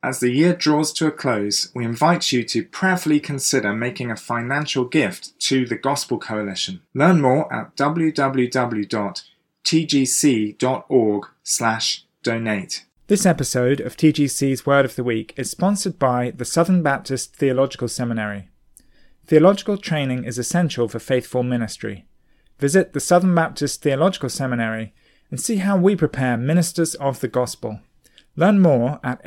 As the year draws to a close, we invite you to prayerfully consider making a financial gift to the Gospel Coalition. Learn more at www.tgc.org/donate. This episode of TGC's Word of the Week is sponsored by the Southern Baptist Theological Seminary. Theological training is essential for faithful ministry. Visit the Southern Baptist Theological Seminary and see how we prepare ministers of the gospel. Learn more at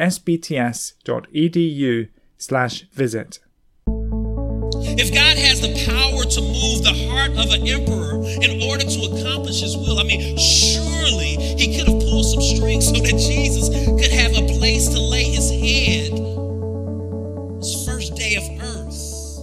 sbts.edu/visit. If God has the power to move the heart of an emperor in order to accomplish his will, surely he could have pulled some strings so that Jesus could have a place to lay his head. His first day of earth.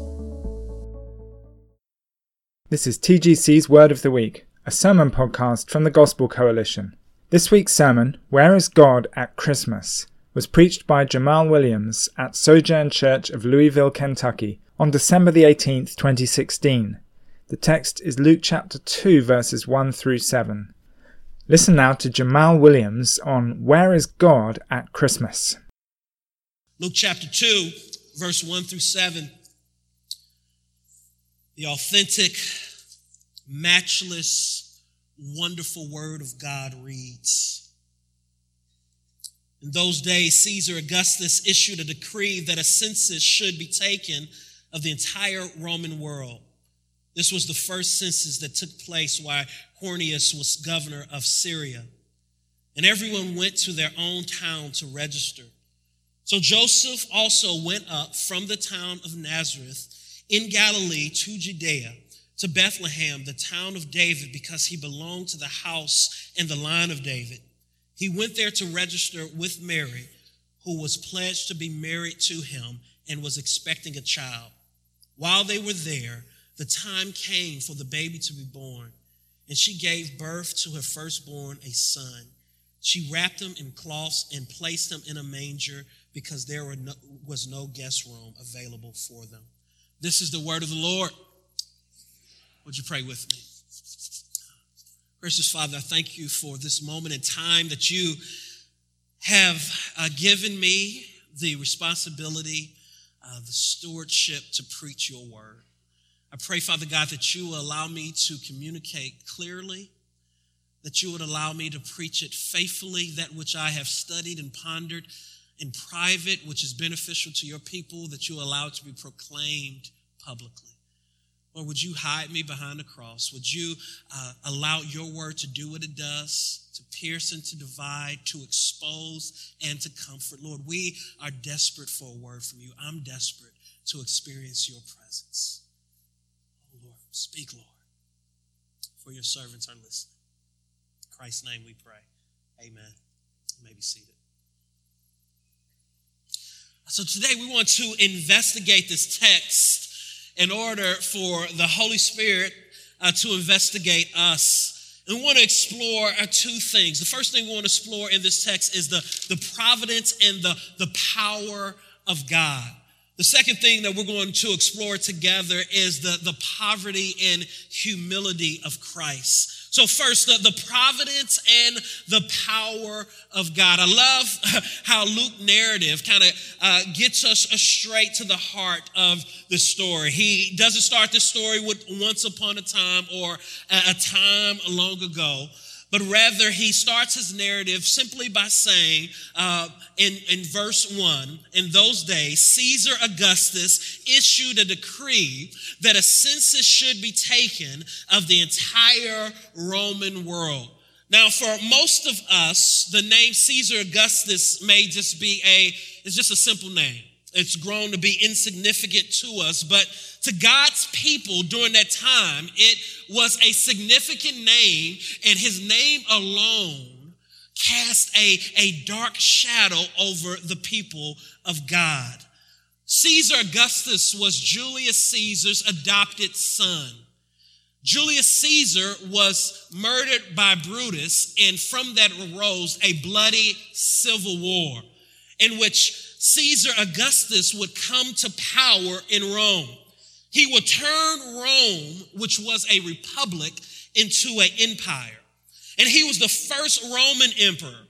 This is TGC's Word of the Week, a sermon podcast from the Gospel Coalition. This week's sermon, Where is God at Christmas?, was preached by Jamal Williams at Sojourn Church of Louisville, Kentucky, on December the 18th, 2016. The text is Luke chapter 2, verses 1 through 7. Listen now to Jamal Williams on Where is God at Christmas? Luke chapter 2, verse 1 through 7. The authentic, matchless, wonderful word of God reads, in those days, Caesar Augustus issued a decree that a census should be taken of the entire Roman world. This was the first census that took place while Quirinius was governor of Syria. And everyone went to their own town to register. So Joseph also went up from the town of Nazareth in Galilee to Judea, to Bethlehem, the town of David, because he belonged to the house and the line of David. He went there to register with Mary, who was pledged to be married to him and was expecting a child. While they were there, the time came for the baby to be born, and she gave birth to her firstborn, a son. She wrapped him in cloths and placed him in a manger because there was no guest room available for them. This is the word of the Lord. Would you pray with me? Gracious Father, I thank you for this moment in time that you have given me the responsibility, the stewardship to preach your word. I pray, Father God, that you will allow me to communicate clearly, that you would allow me to preach it faithfully, that which I have studied and pondered in private, which is beneficial to your people, that you allow it to be proclaimed publicly. Lord, would you hide me behind the cross? Would you allow your word to do what it does, to pierce and to divide, to expose and to comfort? Lord, we are desperate for a word from you. I'm desperate to experience your presence. Oh, Lord, speak, Lord, for your servants are listening. In Christ's name we pray. Amen. You may be seated. So today we want to investigate this text in order for the Holy Spirit to investigate us. And we want to explore two things. The first thing we want to explore in this text is the providence and the power of God. The second thing that we're going to explore together is the poverty and humility of Christ. So first, the providence and the power of God. I love how Luke narrative kind of gets us straight to the heart of the story. He doesn't start the story with once upon a time or a time long ago, but rather he starts his narrative simply by saying in verse 1, in those days, Caesar Augustus issued a decree that a census should be taken of the entire Roman world. Now, for most of us, the name Caesar Augustus may just be it's just a simple name. It's grown to be insignificant to us, but to God's people during that time, it was a significant name, and his name alone cast a dark shadow over the people of God. Caesar Augustus was Julius Caesar's adopted son. Julius Caesar was murdered by Brutus, and from that arose a bloody civil war in which Caesar Augustus would come to power in Rome. He would turn Rome, which was a republic, into an empire. And he was the first Roman emperor,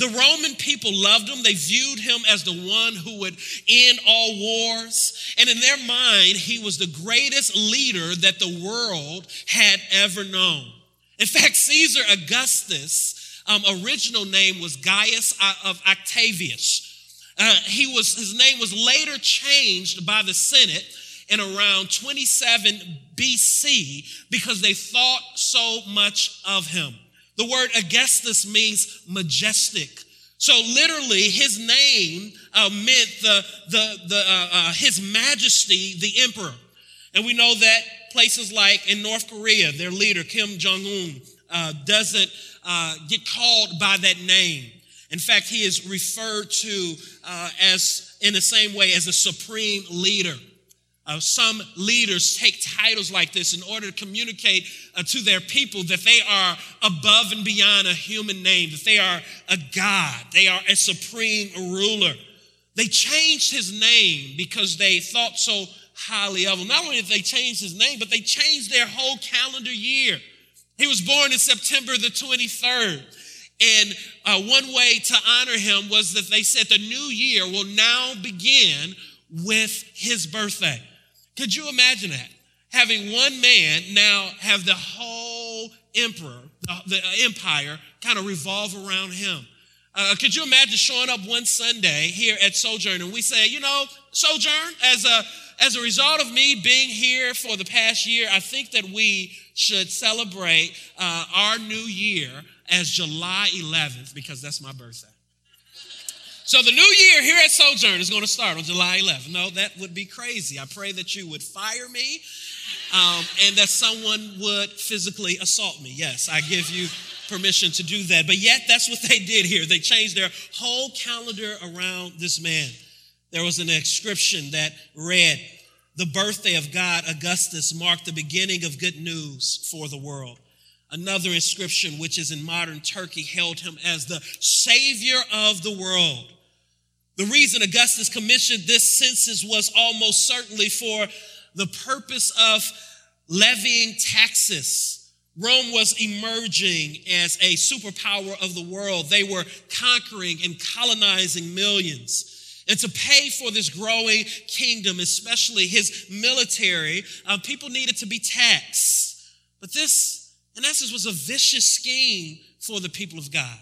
The Roman people loved him. They viewed him as the one who would end all wars. And in their mind, he was the greatest leader that the world had ever known. In fact, Caesar Augustus' original name was Gaius of Octavius. His name was later changed by the Senate in around 27 BC because they thought so much of him. The word Augustus means majestic. So literally, his name meant his majesty, the emperor. And we know that places like in North Korea, their leader, Kim Jong-un, doesn't get called by that name. In fact, he is referred to as in the same way as a supreme leader. Some leaders take titles like this in order to communicate to their people that they are above and beyond a human name, that they are a god, they are a supreme ruler. They changed his name because they thought so highly of him. Not only did they change his name, but they changed their whole calendar year. He was born in September the 23rd. And one way to honor him was that they said the new year will now begin with his birthday. Could you imagine that? Having one man now have the whole the empire kind of revolve around him. Could you imagine showing up one Sunday here at Sojourn and we say, Sojourn, as a result of me being here for the past year, I think that we should celebrate our new year as July 11th because that's my birthday. So the new year here at Sojourn is going to start on July 11th. No, that would be crazy. I pray that you would fire me and that someone would physically assault me. Yes, I give you permission to do that. But yet that's what they did here. They changed their whole calendar around this man. There was an inscription that read, "The birthday of God Augustus marked the beginning of good news for the world." Another inscription, which is in modern Turkey, hailed him as the savior of the world. The reason Augustus commissioned this census was almost certainly for the purpose of levying taxes. Rome was emerging as a superpower of the world. They were conquering and colonizing millions. And to pay for this growing kingdom, especially his military, people needed to be taxed. But this, in essence, was a vicious scheme for the people of God.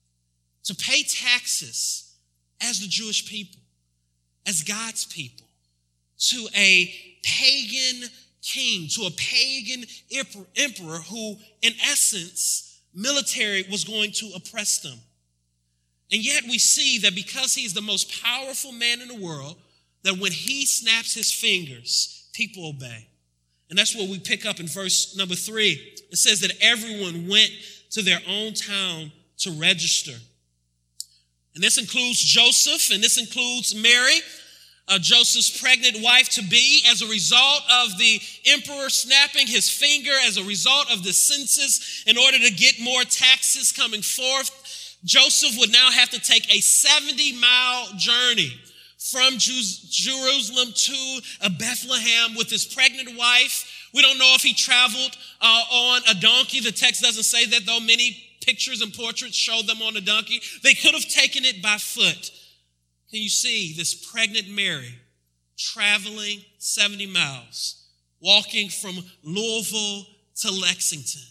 To pay taxes as the Jewish people, as God's people, to a pagan king, to a pagan emperor who, in essence, military was going to oppress them. And yet we see that because he's the most powerful man in the world, that when he snaps his fingers, people obey. And that's what we pick up in verse number 3. It says that everyone went to their own town to register. And this includes Joseph, and this includes Mary, Joseph's pregnant wife-to-be, as a result of the emperor snapping his finger, as a result of the census, in order to get more taxes coming forth. Joseph would now have to take a 70-mile journey from Jerusalem to Bethlehem with his pregnant wife. We don't know if he traveled on a donkey. The text doesn't say that, though many pictures and portraits show them on a donkey. They could have taken it by foot. Can you see this pregnant Mary traveling 70 miles, walking from Louisville to Lexington?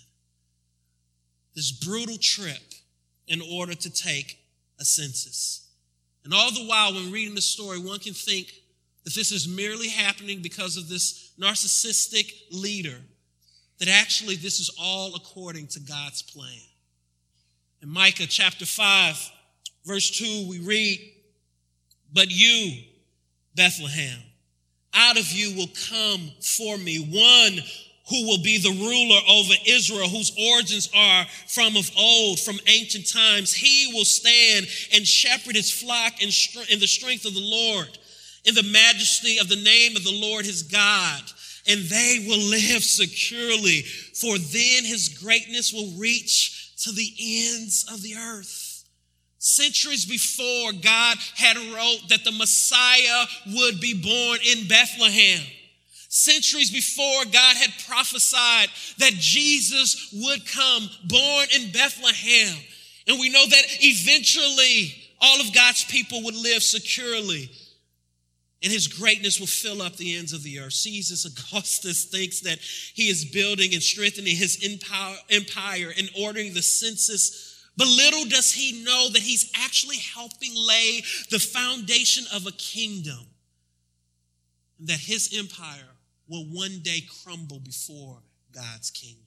This brutal trip in order to take a census. And all the while, when reading the story, one can think that this is merely happening because of this narcissistic leader, that actually this is all according to God's plan. In Micah chapter 5, verse 2, we read, "But you, Bethlehem, out of you will come for me one who will be the ruler over Israel, whose origins are from of old, from ancient times. He will stand and shepherd his flock in the strength of the Lord, in the majesty of the name of the Lord his God. And they will live securely, for then his greatness will reach to the ends of the earth." Centuries before, God had wrote that the Messiah would be born in Bethlehem. Centuries before, God had prophesied that Jesus would come born in Bethlehem. And we know that eventually all of God's people would live securely and his greatness will fill up the ends of the earth. Caesar Augustus thinks that he is building and strengthening his empire and ordering the census. But little does he know that he's actually helping lay the foundation of a kingdom, and that his empire will one day crumble before God's kingdom.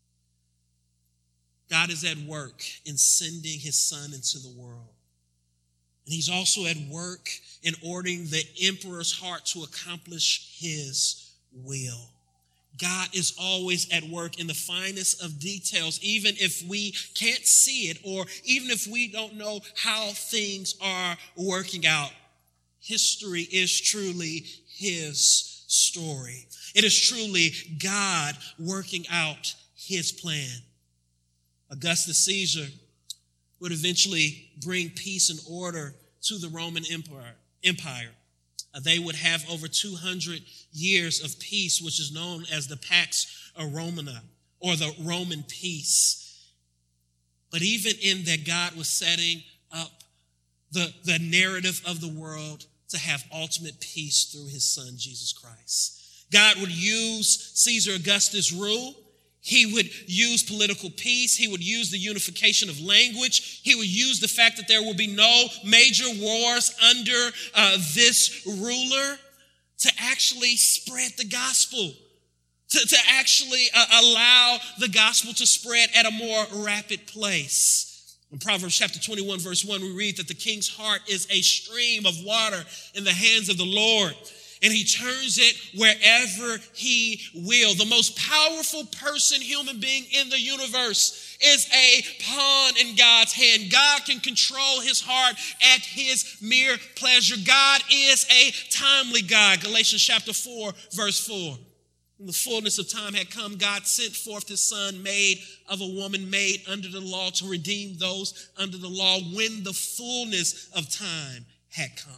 God is at work in sending his son into the world. And he's also at work in ordering the emperor's heart to accomplish his will. God is always at work in the finest of details, even if we can't see it or even if we don't know how things are working out. History is truly his story. It is truly God working out his plan. Augustus Caesar would eventually bring peace and order to the Roman Empire. They would have over 200 years of peace, which is known as the Pax Romana, or the Roman peace. But even in that, God was setting up the narrative of the world to have ultimate peace through his son, Jesus Christ. God would use Caesar Augustus' rule. He would use political peace. He would use the unification of language. He would use the fact that there will be no major wars under this ruler to actually spread the gospel, to actually allow the gospel to spread at a more rapid place. In Proverbs chapter 21, verse 1, we read that the king's heart is a stream of water in the hands of the Lord, and he turns it wherever he will. The most powerful human being in the universe is a pawn in God's hand. God can control his heart at his mere pleasure. God is a timely God. Galatians chapter 4, verse 4. When the fullness of time had come, God sent forth his son, made of a woman, made under the law, to redeem those under the law when the fullness of time had come.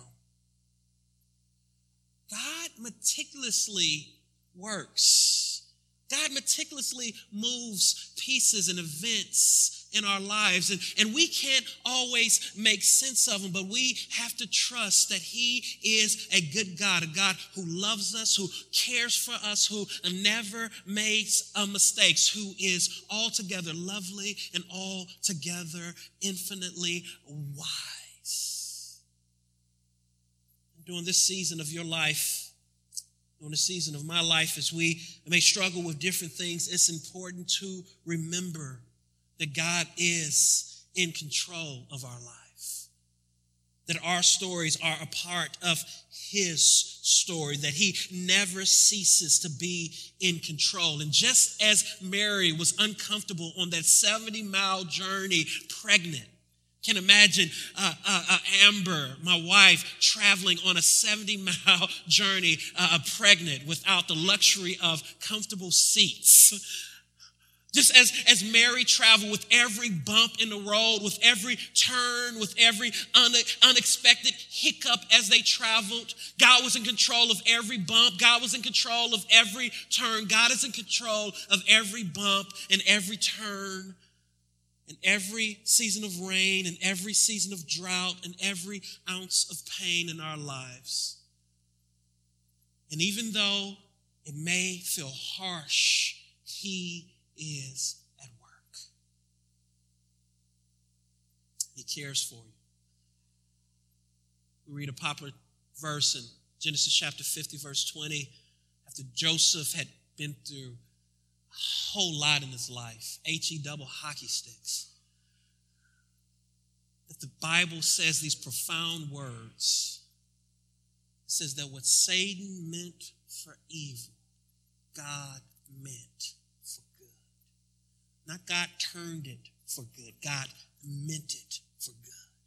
God meticulously works. God meticulously moves pieces and events in our lives. And we can't always make sense of them, but we have to trust that he is a good God, a God who loves us, who cares for us, who never makes mistakes, who is altogether lovely and altogether infinitely wise. During this season of your life, during the season of my life, as we may struggle with different things, it's important to remember that God is in control of our life, that our stories are a part of his story, that he never ceases to be in control. And just as Mary was uncomfortable on that 70-mile journey pregnant, can imagine Amber, my wife, traveling on a 70-mile journey pregnant without the luxury of comfortable seats. Just as Mary traveled with every bump in the road, with every turn, with every unexpected hiccup as they traveled, God was in control of every bump. God was in control of every turn. God is in control of every bump and every turn, and every season of rain, and every season of drought, and every ounce of pain in our lives. And even though it may feel harsh, he is at work. He cares for you. We read a popular verse in Genesis chapter 50, verse 20, after Joseph had been through a whole lot in his life, double hockey sticks, that the Bible says these profound words. It says that what Satan meant for evil, God meant for good. Not God turned it for good, God meant it for good.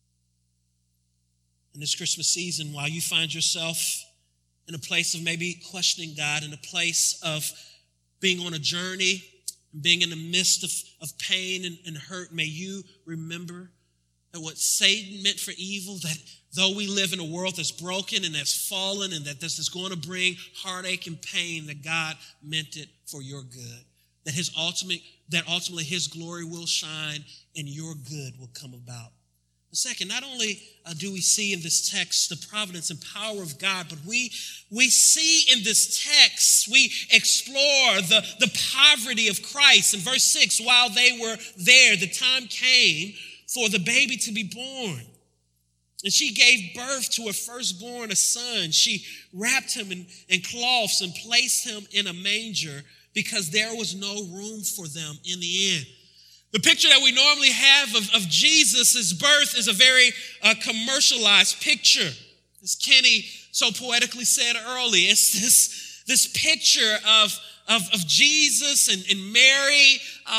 In this Christmas season, while you find yourself in a place of maybe questioning God, in a place of being on a journey, being in the midst of pain and hurt, may you remember that what Satan meant for evil, that though we live in a world that's broken and that's fallen and that this is going to bring heartache and pain, that God meant it for your good. that ultimately his glory will shine and your good will come about. Second, not only do we see in this text the providence and power of God, but we see in this text, we explore the poverty of Christ. In verse 6, while they were there, the time came for the baby to be born. And she gave birth to her firstborn, a son. She wrapped him in cloths and placed him in a manger because there was no room for them in the inn. The picture that we normally have of Jesus' birth is a very commercialized picture. As Kenny so poetically said earlier, it's this picture of Jesus and Mary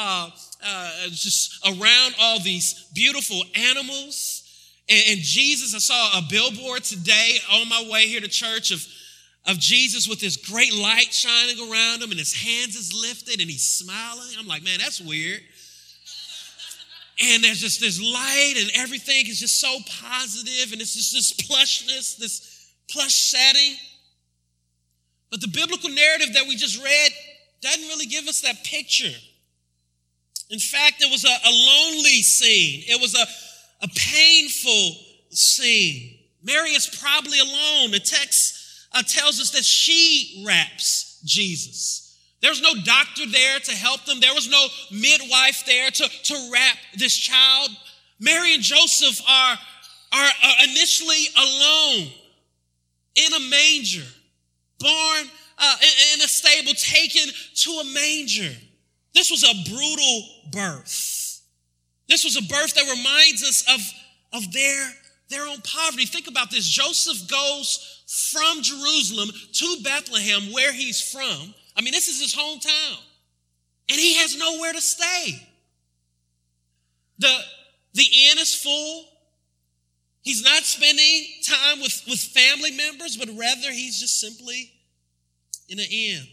just around all these beautiful animals. And Jesus, I saw a billboard today on my way here to church of Jesus with this great light shining around him and his hands is lifted and he's smiling. I'm like, man, that's weird. And there's just this light and everything is just so positive and it's just this plushness, this plush setting. But the biblical narrative that we just read doesn't really give us that picture. In fact, it was a lonely scene. It was a painful scene. Mary is probably alone. The text tells us that she wraps Jesus. There was no doctor there to help them. There was no midwife there to wrap this child. Mary and Joseph are initially alone in a manger, born in a stable, taken to a manger. This was a brutal birth. This was a birth that reminds us of their own poverty. Think about this. Joseph goes from Jerusalem to Bethlehem, where he's from. I mean, this is his hometown. And he has nowhere to stay. The inn is full. He's not spending time with family members, but rather he's just simply in an inn.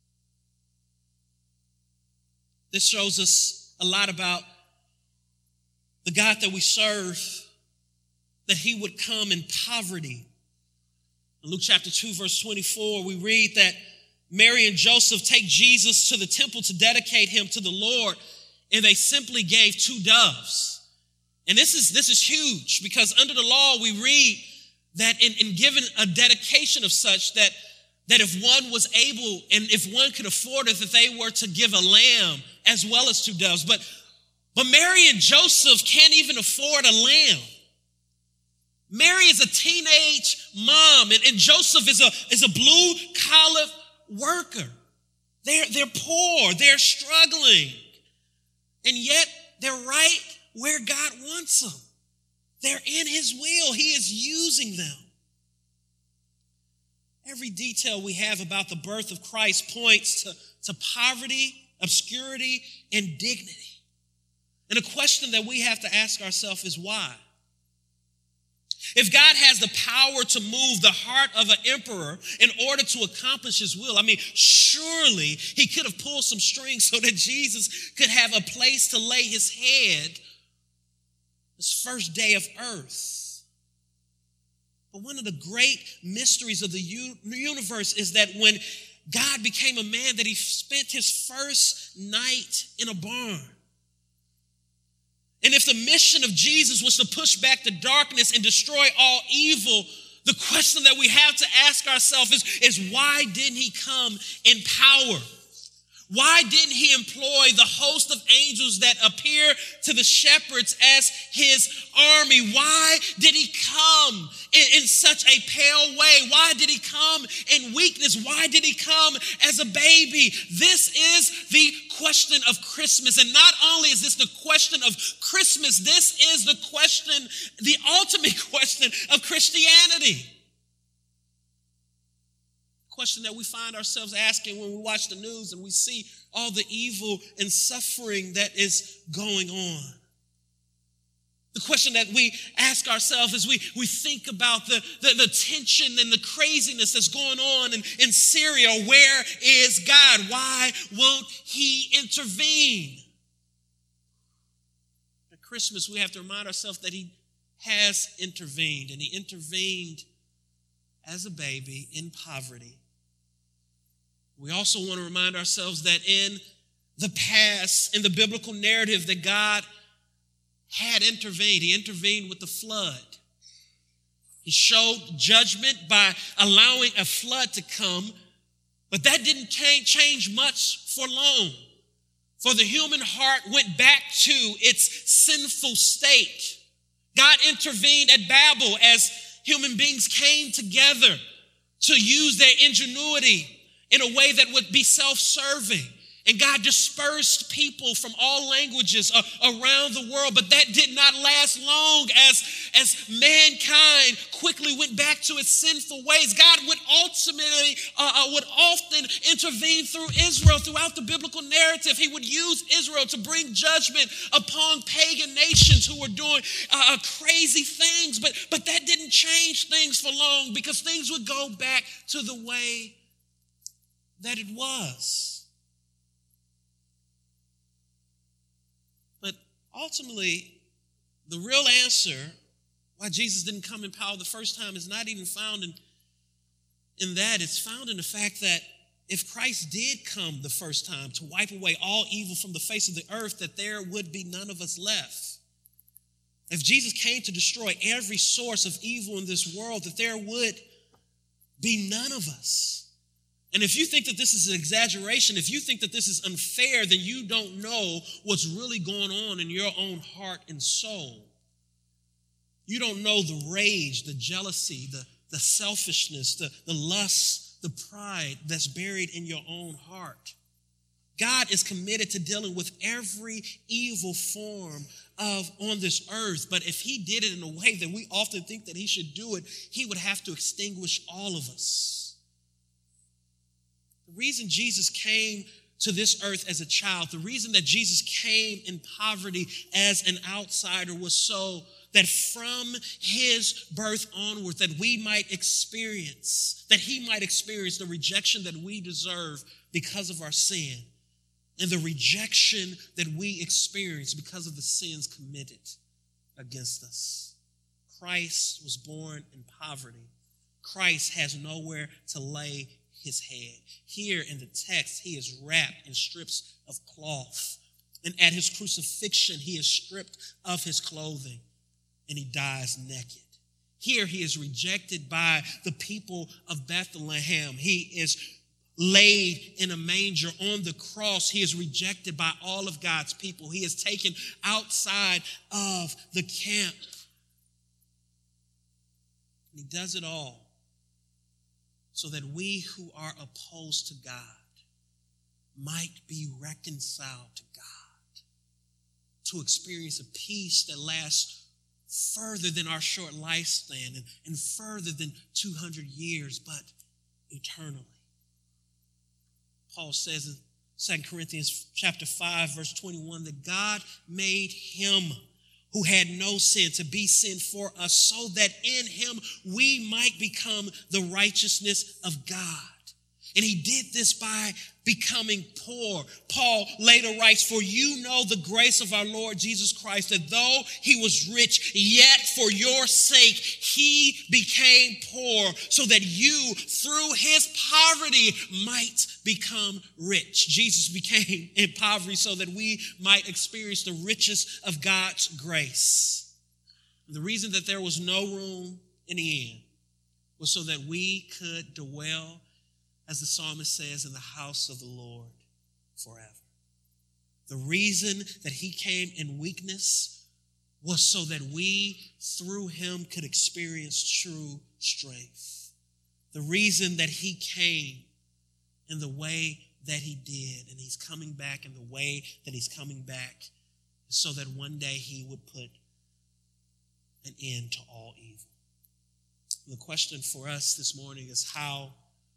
This shows us a lot about the God that we serve, that he would come in poverty. In Luke chapter 2, verse 24, we read that Mary and Joseph take Jesus to the temple to dedicate him to the Lord, and they simply gave 2 doves. And this is huge, because under the law we read that in giving a dedication of such that if one was able and if one could afford it, that they were to give a lamb as well as 2 doves. But Mary and Joseph can't even afford a lamb. Mary is a teenage mom, and Joseph is a blue-collar worker. They're poor, they're struggling, and yet they're right where God wants them. They're in his will. He is using them. Every detail we have about the birth of Christ points to poverty, obscurity, and dignity. And a question that we have to ask ourselves is why? If God has the power to move the heart of an emperor in order to accomplish his will, I mean, surely he could have pulled some strings so that Jesus could have a place to lay his head this first day of earth. But one of the great mysteries of the universe is that when God became a man, that he spent his first night in a barn. And if the mission of Jesus was to push back the darkness and destroy all evil, the question that we have to ask ourselves is why didn't he come in power? Why didn't he employ the host of angels that appear to the shepherds as his army? Why did he come in such a pale way? Why did he come in weakness? Why did he come as a baby? This is the question of Christmas. And not only is this the question of Christmas, this is the question, the ultimate question of Christianity. Question that we find ourselves asking when we watch the news and we see all the evil and suffering that is going on. The question that we ask ourselves as we think about the tension and the craziness that's going on in Syria. Where is God? Why won't he intervene? At Christmas, we have to remind ourselves that he has intervened, and he intervened as a baby in poverty. We also want to remind ourselves that in the past in the biblical narrative that God had intervened. He intervened with the flood. He showed judgment by allowing a flood to come, but that didn't change much for long. For the human heart went back to its sinful state. God intervened at Babel as human beings came together to use their ingenuity in a way that would be self-serving. And God dispersed people from all languages around the world. But that did not last long as mankind quickly went back to its sinful ways. God would often intervene through Israel throughout the biblical narrative. He would use Israel to bring judgment upon pagan nations who were doing crazy things. But that didn't change things for long, because things would go back to the way that it was. Ultimately, the real answer why Jesus didn't come in power the first time is not even found in that. It's found in the fact that if Christ did come the first time to wipe away all evil from the face of the earth, that there would be none of us left. If Jesus came to destroy every source of evil in this world, that there would be none of us. And if you think that this is an exaggeration, if you think that this is unfair, then you don't know what's really going on in your own heart and soul. You don't know the rage, the jealousy, the selfishness, the lust, the pride that's buried in your own heart. God is committed to dealing with every evil form on this earth. But if he did it in a way that we often think that he should do it, he would have to extinguish all of us. The reason Jesus came to this earth as a child, the reason that Jesus came in poverty as an outsider, was so that from his birth onward, that we might experience, that he might experience the rejection that we deserve because of our sin, and the rejection that we experience because of the sins committed against us. Christ was born in poverty. Christ has nowhere to lay his head. Here in the text, he is wrapped in strips of cloth. And at his crucifixion, he is stripped of his clothing and he dies naked. Here he is rejected by the people of Bethlehem. He is laid in a manger on the cross. He is rejected by all of God's people. He is taken outside of the camp. And he does it all so that we who are opposed to God might be reconciled to God, to experience a peace that lasts further than our short lifespan and further than 200 years, but eternally. Paul says in 2 Corinthians chapter 5, verse 21, that God made him who had no sin to be sin for us, so that in him we might become the righteousness of God. And he did this by becoming poor. Paul later writes, for you know the grace of our Lord Jesus Christ, that though he was rich, yet for your sake he became poor, so that you through his poverty might become rich. Jesus became in poverty so that we might experience the riches of God's grace. And the reason that there was no room in the end was so that we could dwell, as the psalmist says, in the house of the Lord forever. The reason that he came in weakness was so that we, through him, could experience true strength. The reason that he came in the way that he did, and he's coming back in the way that he's coming back, is so that one day he would put an end to all evil. The question for us this morning is how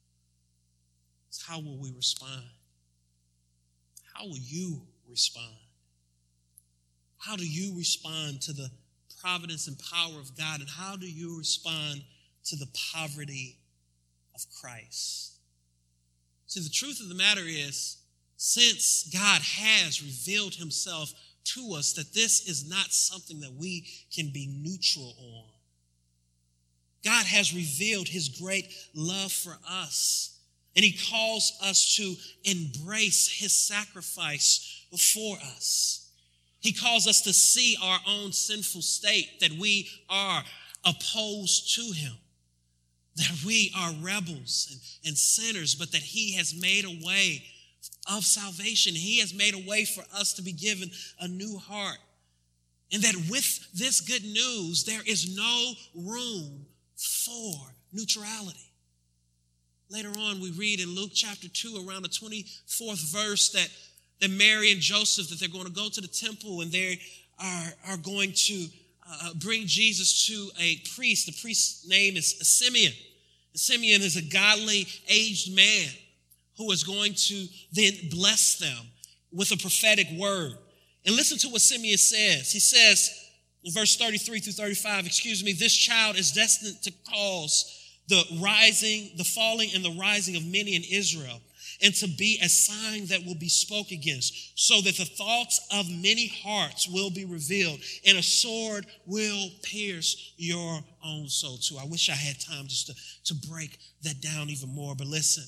will we respond? How will you respond? How do you respond to the providence and power of God? And how do you respond to the poverty of Christ? See, the truth of the matter is, since God has revealed himself to us, that this is not something that we can be neutral on. God has revealed his great love for us, And he calls us to embrace his sacrifice for us. He calls us to see our own sinful state, that we are opposed to him, that we are rebels and sinners, but that he has made a way of salvation. He has made a way for us to be given a new heart. And that with this good news, there is no room for neutrality. Later on, we read in Luke chapter 2, around the 24th verse, that Mary and Joseph, that they're going to go to the temple and they are going to bring Jesus to a priest. The priest's name is Simeon. Simeon is a godly aged man who is going to then bless them with a prophetic word. And listen to what Simeon says. He says in verse 33 through 35, this child is destined to cause the falling and the rising of many in Israel, and to be a sign that will be spoke against, so that the thoughts of many hearts will be revealed, and a sword will pierce your own soul too. I wish I had time just to break that down even more, but listen.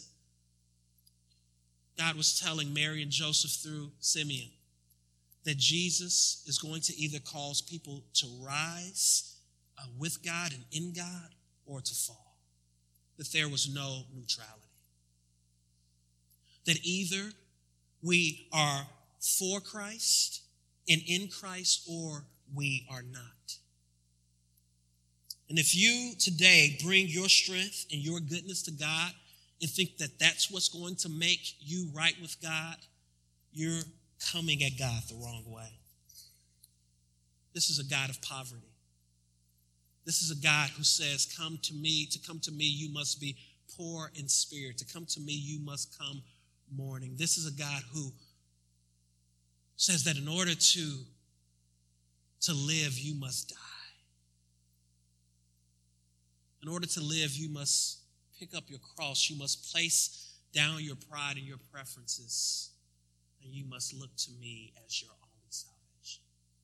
God was telling Mary and Joseph through Simeon that Jesus is going to either cause people to rise with God and in God, or to fall. That there was no neutrality. That either we are for Christ and in Christ, or we are not. And if you today bring your strength and your goodness to God and think that that's what's going to make you right with God, you're coming at God the wrong way. This is a God of poverty. This is a God who says, come to me. To come to me, you must be poor in spirit. To come to me, you must come mourning. This is a God who says that in order to live, you must die. In order to live, you must pick up your cross. You must place down your pride and your preferences, and you must look to me as your only salvation.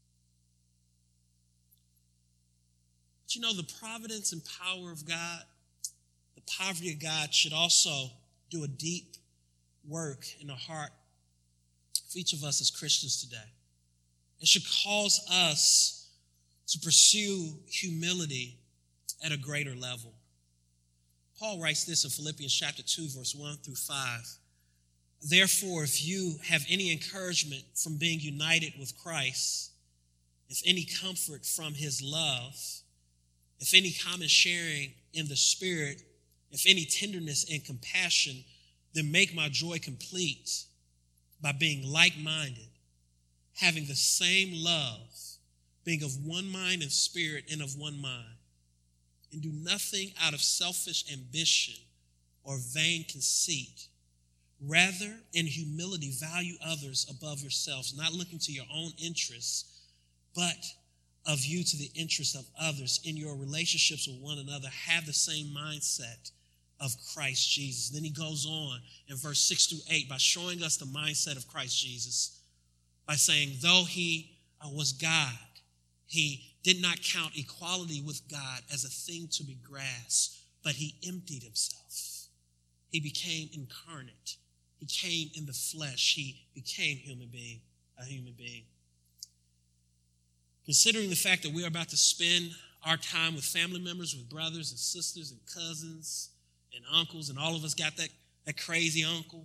But you know, the providence and power of God, the poverty of God should also do a deep work in the heart of each of us as Christians today. It should cause us to pursue humility at a greater level. Paul writes this in Philippians chapter 2, verse 1 through 5. Therefore, if you have any encouragement from being united with Christ, if any comfort from his love, if any common sharing in the Spirit, if any tenderness and compassion, then make my joy complete by being like-minded, having the same love, being of one mind and spirit and of one mind. And do nothing out of selfish ambition or vain conceit. Rather, in humility, value others above yourselves, not looking to your own interests, but of you to the interest of others. In your relationships with one another, have the same mindset of Christ Jesus. Then he goes on in verse 6 through 8 by showing us the mindset of Christ Jesus, by saying, though he was God, he did not count equality with God as a thing to be grasped, but he emptied himself. He became incarnate. He came in the flesh. He became a human being. Considering the fact that we're about to spend our time with family members, with brothers and sisters and cousins and uncles, and all of us got that crazy uncle,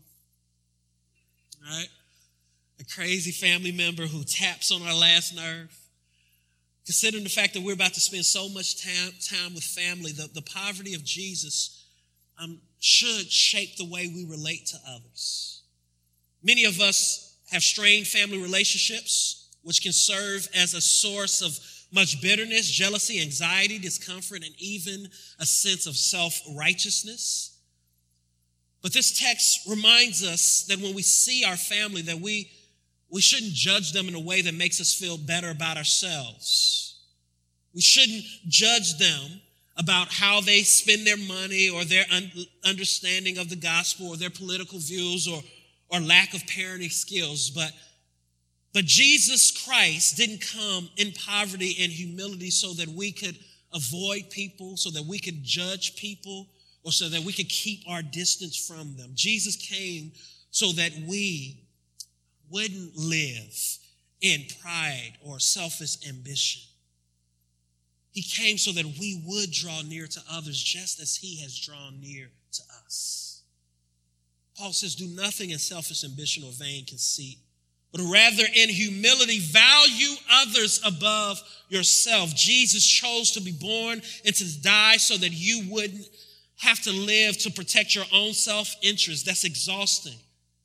right? A crazy family member who taps on our last nerve. Considering the fact that we're about to spend so much time with family, the poverty of Jesus should shape the way we relate to others. Many of us have strained family relationships, which can serve as a source of much bitterness, jealousy, anxiety, discomfort, and even a sense of self-righteousness. But this text reminds us that when we see our family, that we shouldn't judge them in a way that makes us feel better about ourselves. We shouldn't judge them about how they spend their money or their understanding of the gospel or their political views or lack of parenting skills. But Jesus Christ didn't come in poverty and humility so that we could avoid people, so that we could judge people, or so that we could keep our distance from them. Jesus came so that we wouldn't live in pride or selfish ambition. He came so that we would draw near to others just as he has drawn near to us. Paul says, do nothing in selfish ambition or vain conceit, but rather in humility value others above yourself. Jesus chose to be born and to die so that you wouldn't have to live to protect your own self-interest. That's exhausting.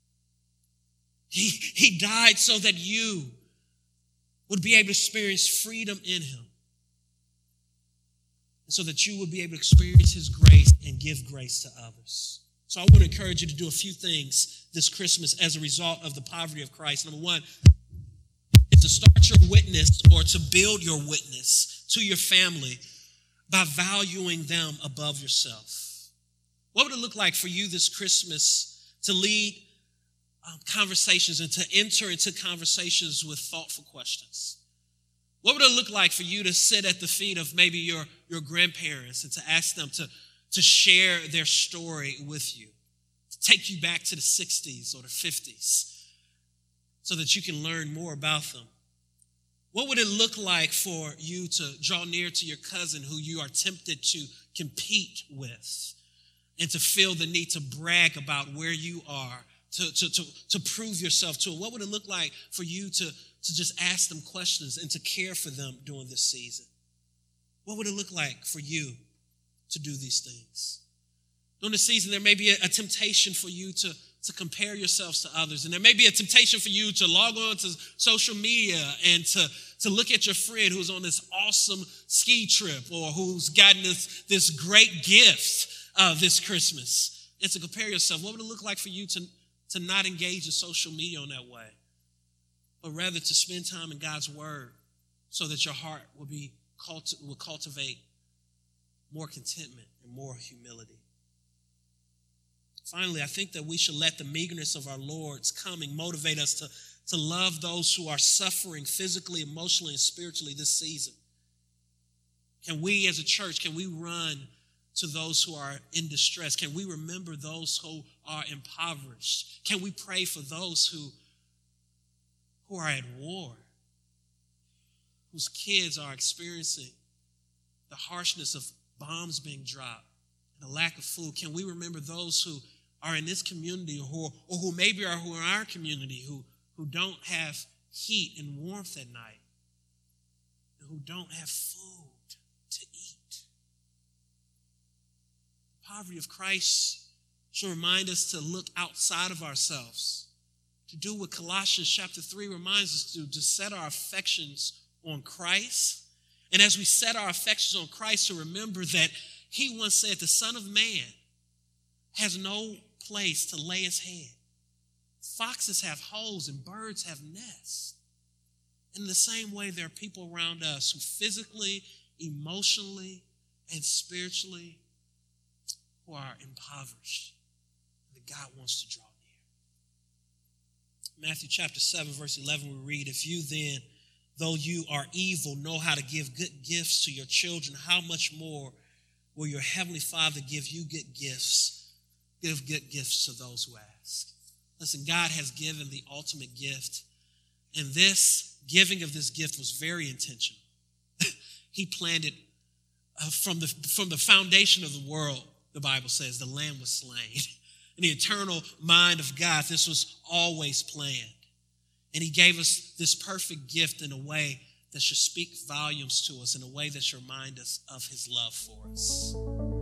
He died so that you would be able to experience freedom in him, and so that you would be able to experience his grace and give grace to others. So I want to encourage you to do a few things this Christmas as a result of the poverty of Christ. Number one is to start your witness or to build your witness to your family by valuing them above yourself. What would it look like for you this Christmas to lead conversations and to enter into conversations with thoughtful questions? What would it look like for you to sit at the feet of maybe your grandparents and to ask them to share their story with you, to take you back to the 60s or the 50s so that you can learn more about them? What would it look like for you to draw near to your cousin who you are tempted to compete with and to feel the need to brag about where you are, to prove yourself to? What would it look like for you to just ask them questions and to care for them during this season? What would it look like for you to do these things? During the season, there may be a temptation for you to compare yourselves to others. And there may be a temptation for you to log on to social media and to look at your friend who's on this awesome ski trip or who's gotten this great gift this Christmas, and to compare yourself. What would it look like for you to not engage in social media in that way, but rather to spend time in God's word so that your heart will cultivate more contentment and more humility? Finally, I think that we should let the meagerness of our Lord's coming motivate us to love those who are suffering physically, emotionally, and spiritually this season. Can we as a church, can we run to those who are in distress? Can we remember those who are impoverished? Can we pray for those who are at war, whose kids are experiencing the harshness of bombs being dropped and the lack of food? Can we remember those who are in this community or who maybe are who are in our community who don't have heat and warmth at night, and who don't have food to eat? The poverty of Christ should remind us to look outside of ourselves, to do what Colossians chapter 3 reminds us to set our affections on Christ. And as we set our affections on Christ, to remember that he once said, the Son of Man has no place to lay his head. Foxes have holes and birds have nests. In the same way, there are people around us who physically, emotionally, and spiritually who are impoverished, that God wants to draw near. Matthew chapter 7, verse 11, we read, if you then, though you are evil, know how to give good gifts to your children, how much more will your heavenly Father give good gifts to those who ask? Listen, God has given the ultimate gift, and this giving of this gift was very intentional. He planned it from the foundation of the world. The Bible says the Lamb was slain. In the eternal mind of God, this was always planned. And he gave us this perfect gift in a way that should speak volumes to us, in a way that should remind us of his love for us.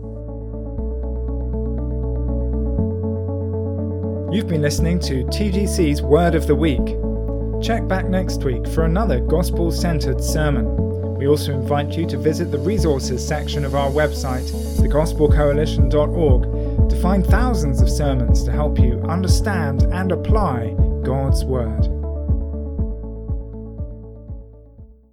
You've been listening to TGC's Word of the Week. Check back next week for another gospel-centered sermon. We also invite you to visit the resources section of our website, thegospelcoalition.org, to find thousands of sermons to help you understand and apply God's Word.